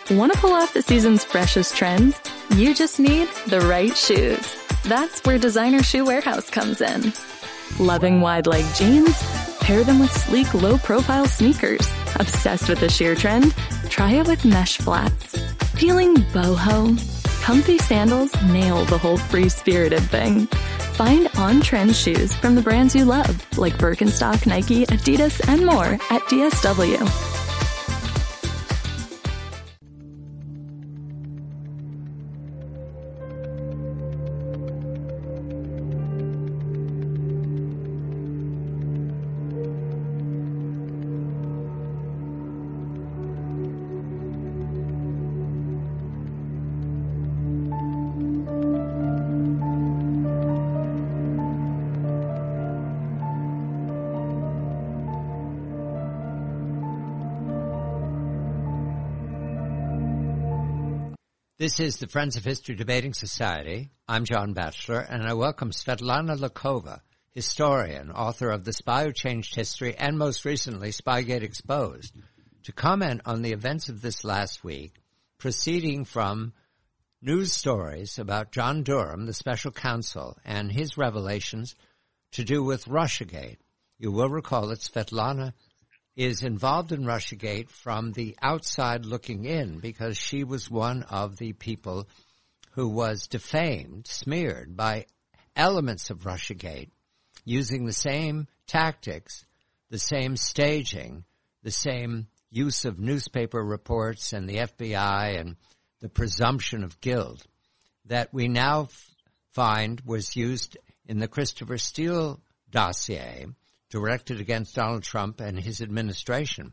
Want to pull off the season's freshest trends? You just need the right shoes. That's where Designer Shoe Warehouse comes in. Loving wide-leg jeans? Pair them with sleek, low-profile sneakers. Obsessed with the sheer trend? Try it with mesh flats. Feeling boho? Comfy sandals nail the whole free-spirited thing. Find on-trend shoes from the brands you love, like Birkenstock, Nike, Adidas, and more at DSW. This is the Friends of History Debating Society. I'm John Batchelor, and I welcome Svetlana Lakova, historian, author of The Spy Who Changed History, and most recently, Spygate Exposed, to comment on the events of this last week, proceeding from news stories about John Durham, the special counsel, and his revelations to do with Russiagate. You will recall that Svetlana is involved in Russiagate from the outside looking in because she was one of the people who was defamed, smeared by elements of Russiagate using the same tactics, the same staging, the same use of newspaper reports and the FBI and the presumption of guilt that we now find was used in the Christopher Steele dossier directed against Donald Trump and his administration,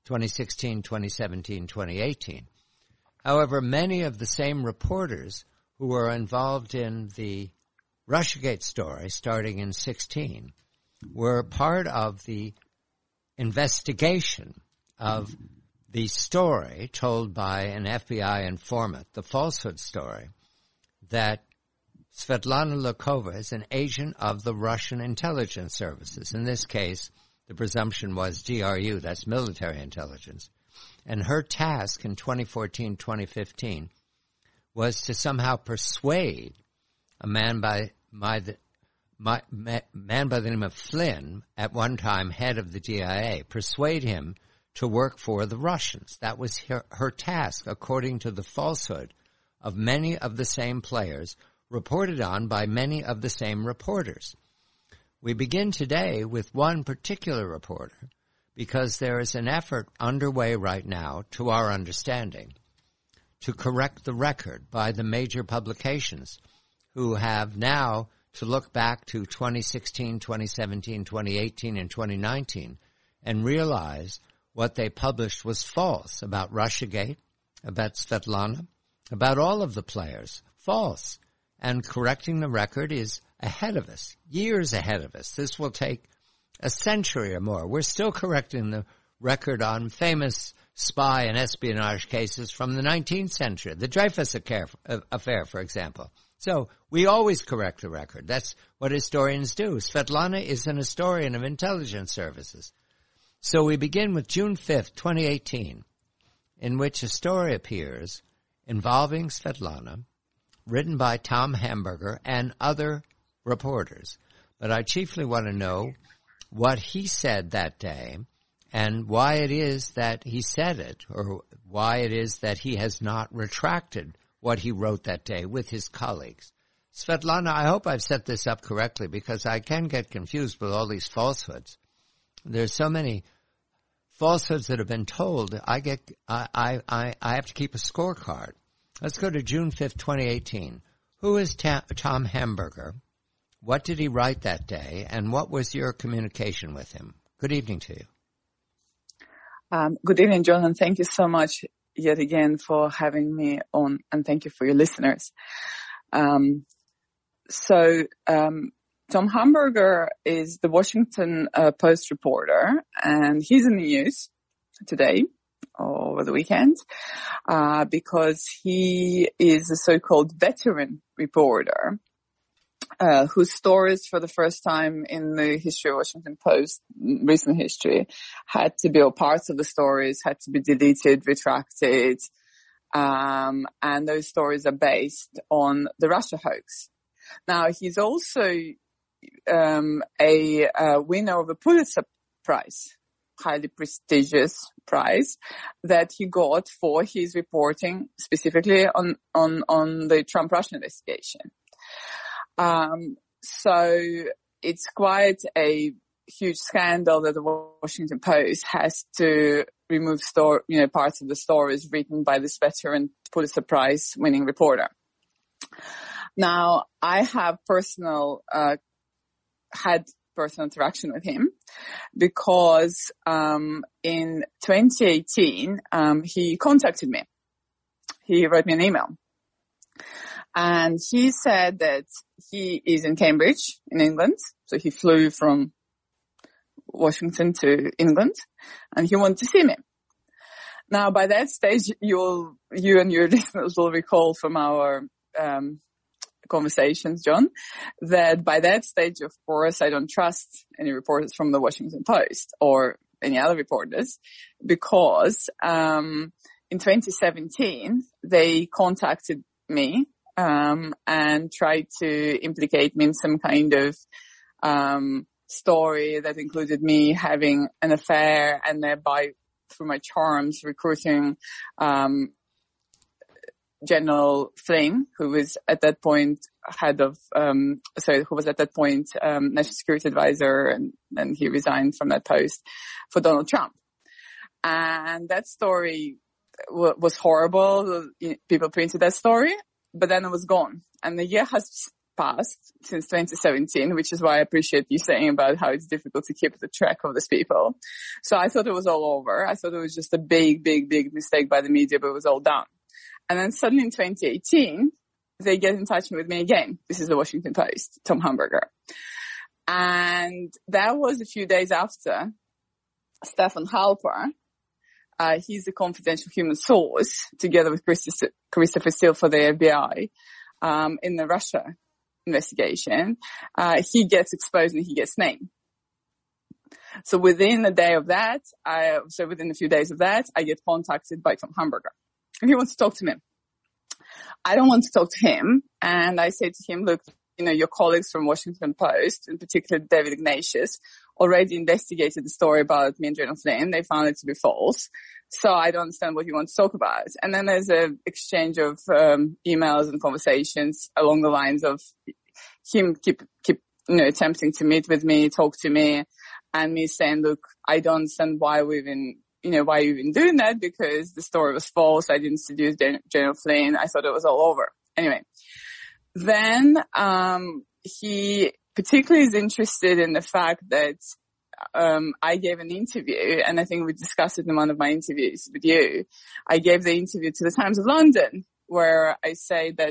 2016, 2017, 2018. However, many of the same reporters who were involved in the Russiagate story starting in 16 were part of the investigation of the story told by an FBI informant, the falsehood story, that Svetlana Lakova is an agent of the Russian intelligence services. In this case, the presumption was GRU, that's military intelligence. And her task in 2014-2015 was to somehow persuade a man by the name of Flynn, at one time head of the DIA, persuade him to work for the Russians. That was her task, according to the falsehood of many of the same players reported on by many of the same reporters. We begin today with one particular reporter because there is an effort underway right now, to our understanding, to correct the record by the major publications who have now to look back to 2016, 2017, 2018, and 2019 and realize what they published was false about Russiagate, about Svetlana, about all of the players, false. And correcting the record is ahead of us, years ahead of us. This will take a century or more. We're still correcting the record on famous spy and espionage cases from the 19th century, the Dreyfus affair, for example. So we always correct the record. That's what historians do. Svetlana is an historian of intelligence services. So we begin with June 5th, 2018, in which a story appears involving Svetlana, written by Tom Hamburger and other reporters. But I chiefly want to know what he said that day and why it is that he said it, or why it is that he has not retracted what he wrote that day with his colleagues. Svetlana, I hope I've set this up correctly because I can get confused with all these falsehoods. There's so many falsehoods that have been told. I have to keep a scorecard. Let's go to June 5th, 2018. Who is Tom Hamburger? What did he write that day? And what was your communication with him? Good evening to you. Good evening, John, and thank you so much yet again for having me on, and thank you for your listeners. Tom Hamburger is the Washington Post reporter, and he's in the news today, over the weekend, because he is a so-called veteran reporter, whose stories for the first time in the history of Washington Post, recent history, had to be, or parts of the stories had to be deleted, retracted, And those stories are based on the Russia hoax. Now, he's also a winner of a Pulitzer Prize, highly prestigious prize that he got for his reporting specifically on the Trump-Russia investigation. So it's quite a huge scandal that the Washington Post has to remove parts of the stories written by this veteran Pulitzer Prize winning reporter. Now, I have had personal interaction with him because in 2018 he contacted me. He wrote me an email, and he said that he is in Cambridge in England, so he flew from Washington to England, and he wanted to see me. Now, by that stage, you and your listeners will recall from our conversations, John, that by that stage, of course, I don't trust any reporters from the Washington Post or any other reporters, because in 2017 they contacted me and tried to implicate me in some kind of story that included me having an affair and thereby, through my charms, recruiting General Flynn, who was at that point national security advisor, and he resigned from that post for Donald Trump. And that story was horrible. People printed that story, but then it was gone. And the year has passed since 2017, which is why I appreciate you saying about how it's difficult to keep the track of these people. So I thought it was all over. I thought it was just a big, big, big mistake by the media, but it was all done. And then suddenly in 2018, they get in touch with me again. This is the Washington Post, Tom Hamburger. And that was a few days after Stefan Halper, he's a confidential human source, together with Christopher Steele for the FBI, in the Russia investigation. He gets exposed and he gets named. So within a few days of that, I get contacted by Tom Hamburger. And he wants to talk to me. I don't want to talk to him. And I say to him, look, your colleagues from Washington Post, in particular David Ignatius, already investigated the story about me and General Flynn. They found it to be false. So I don't understand what you want to talk about. And then there's an exchange of emails and conversations along the lines of him keep attempting to meet with me, talk to me, and me saying, look, I don't understand why you've been doing that, because the story was false. I didn't seduce General Flynn. I thought it was all over. Anyway, then he particularly is interested in the fact that I gave an interview, and I think we discussed it in one of my interviews with you. I gave the interview to the Times of London, where I say that,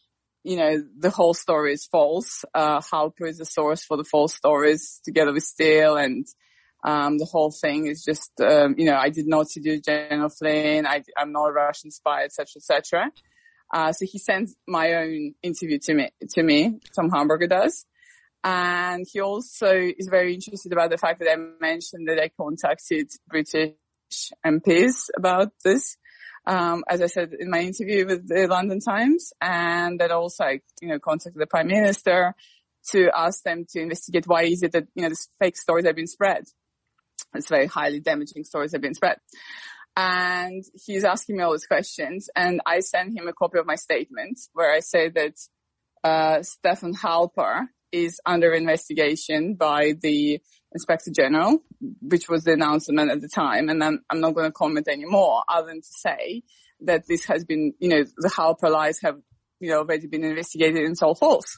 the whole story is false. Halper is the source for the false stories, together with Steele, and the whole thing is just, I did not seduce General Flynn. I'm not a Russian spy, etc., etc. So he sends my own interview to me, Tom Hamburger does. And he also is very interested about the fact that I mentioned that I contacted British MPs about this, as I said in my interview with the London Times, and that also I, contacted the Prime Minister to ask them to investigate why is it that, these fake stories have been spread. It's very highly damaging stories have been spread. And he's asking me all these questions, and I send him a copy of my statement where I say that Stefan Halper is under investigation by the Inspector General, which was the announcement at the time, and then I'm not going to comment anymore other than to say that this has been, the Halper lies have, already been investigated and it's all false.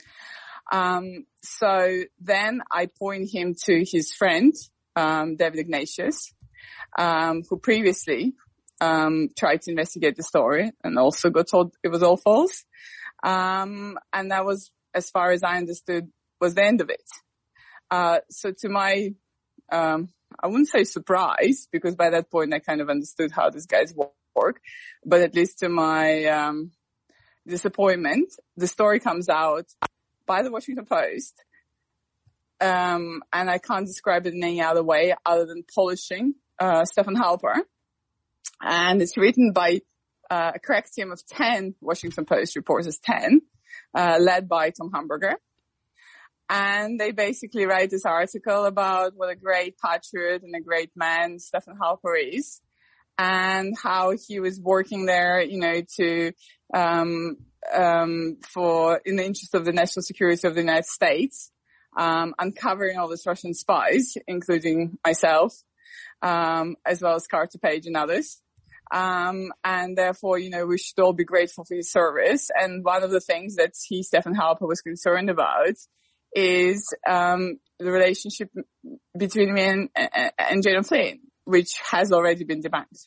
So then I point him to his friend, David Ignatius, who previously tried to investigate the story and also got told it was all false. And that was, as far as I understood, was the end of it. So to my, I wouldn't say surprise, because by that point I kind of understood how these guys work, but at least to my disappointment, the story comes out by the Washington Post, and I can't describe it in any other way other than polishing Stefan Halper. And it's written by a crack team of 10 Washington Post reporters, 10, led by Tom Hamburger. And they basically write this article about what a great patriot and a great man Stephen Halper is, and how he was working there, you know, to, for, in the interest of the national security of the United States, uncovering all these Russian spies, including myself, as well as Carter Page and others. And therefore, you know, we should all be grateful for his service. And one of the things that Stephen Halper was concerned about is, the relationship between me and General Flynn, which has already been debunked.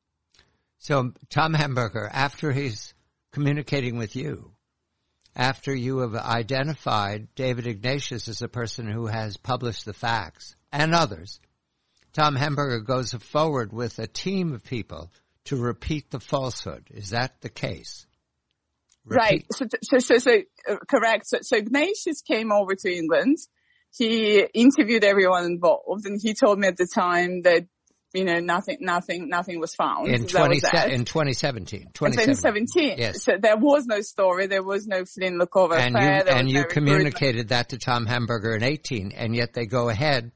So Tom Hamburger, after he's communicating with you, after you have identified David Ignatius as a person who has published the facts and others, Tom Hamburger goes forward with a team of people to repeat the falsehood. Is that the case? Right. So correct. So Ignatius came over to England. He interviewed everyone involved, and he told me at the time that, you know, nothing was found. In 2017. In 2017. Yes. So there was no story. There was no Flynn-Lakova affair. And you communicated that to Tom Hamburger in 18, and yet they go ahead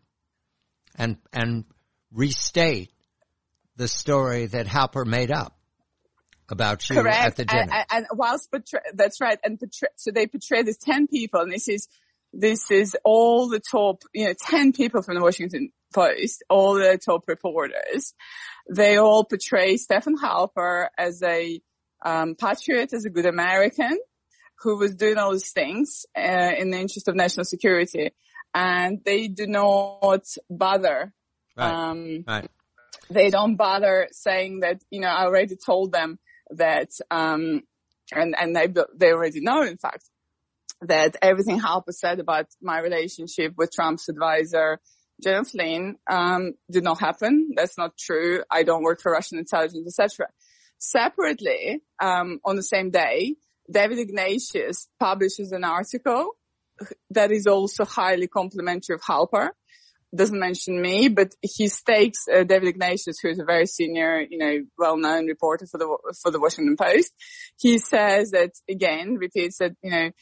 and restate the story that Halper made up about you at the dinner. And whilst that's right. And so they portrayed as 10 people, and this is all the top, you know, 10 people from the Washington Post, all the top reporters. They all portray Stephen Halper as a patriot, as a good American who was doing all these things in the interest of national security, and they do not bother. Right. They don't bother saying that, you know, I already told them that, and they already know, in fact, that everything Halper said about my relationship with Trump's advisor, General Flynn, did not happen. That's not true. I don't work for Russian intelligence, etc. Separately, on the same day, David Ignatius publishes an article that is also highly complimentary of Halper. Doesn't mention me, but he stakes David Ignatius, who is a very senior, you know, well-known reporter for the Washington Post. He says that, again, repeats that, you know,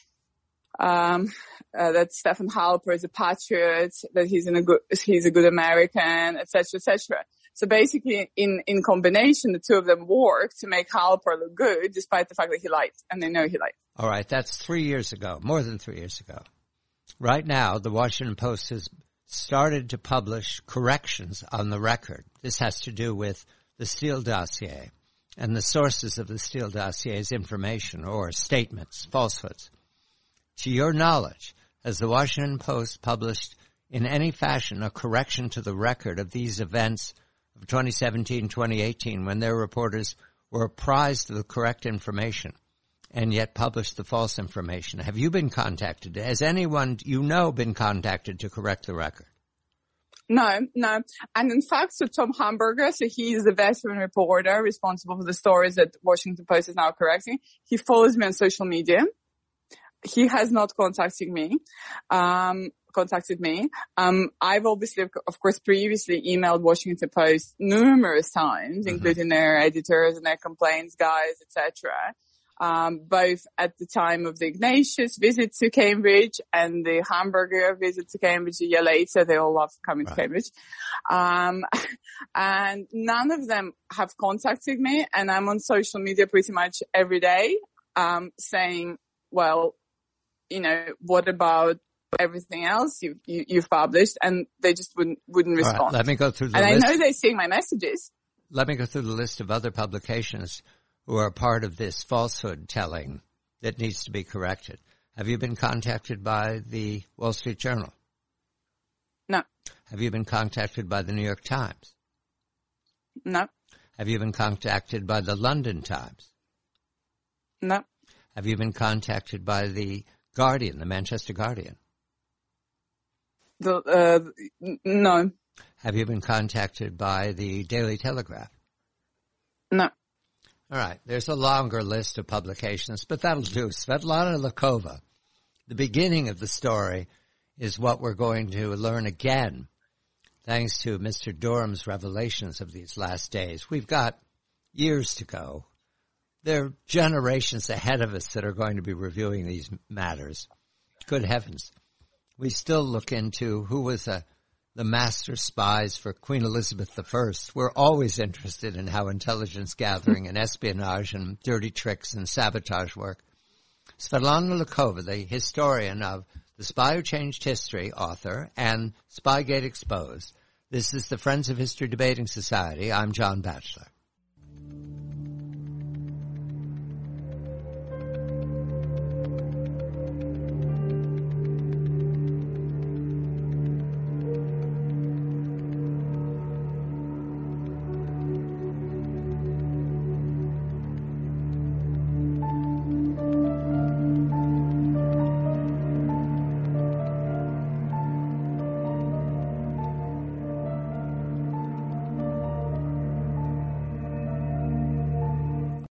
that Stephen Halper is a patriot, that he's a good American, etc., etc. So basically, in combination, the two of them work to make Halper look good, despite the fact that he lied, and they know he lied. All right, that's 3 years ago, more than 3 years ago. Right now, the Washington Post has started to publish corrections on the record. This has to do with the Steele dossier and the sources of the Steele dossier's information or statements, falsehoods. To your knowledge, has the Washington Post published in any fashion a correction to the record of these events of 2017, 2018, when their reporters were apprised of the correct information and yet published the false information? Have you been contacted? Has anyone you know been contacted to correct the record? No. And in fact, so Tom Hamburger, so he is the veteran reporter responsible for the stories that Washington Post is now correcting. He follows me on social media. He has not contacted me. I've obviously, of course, previously emailed Washington Post numerous times, including their editors and their complaints guys, etc. Both at the time of the Ignatius visit to Cambridge and the Hamburger visit to Cambridge a year later. They all love coming to Cambridge. And none of them have contacted me, and I'm on social media pretty much every day, saying, well, you know, what about everything else you've published? And they just wouldn't respond. Right, let me go through the list. And I know they're seeing my messages. Let me go through the list of other publications who are part of this falsehood telling that needs to be corrected. Have you been contacted by the Wall Street Journal? No. Have you been contacted by the New York Times? No. Have you been contacted by the London Times? No. Have you been contacted by the Guardian, the Manchester Guardian? No. Have you been contacted by the Daily Telegraph? No. All right. There's a longer list of publications, but that'll do. Svetlana Lakova, the beginning of the story is what we're going to learn again, thanks to Mr. Durham's revelations of these last days. We've got years to go there are generations ahead of us that are going to be reviewing these matters. Good heavens. We still look into who was the master spies for Queen Elizabeth I. We're always interested in how intelligence gathering and espionage and dirty tricks and sabotage work. Svetlana Lukhova, the historian of The Spy Who Changed History, author, and Spygate Exposed. This is the Friends of History Debating Society. I'm John Batchelor.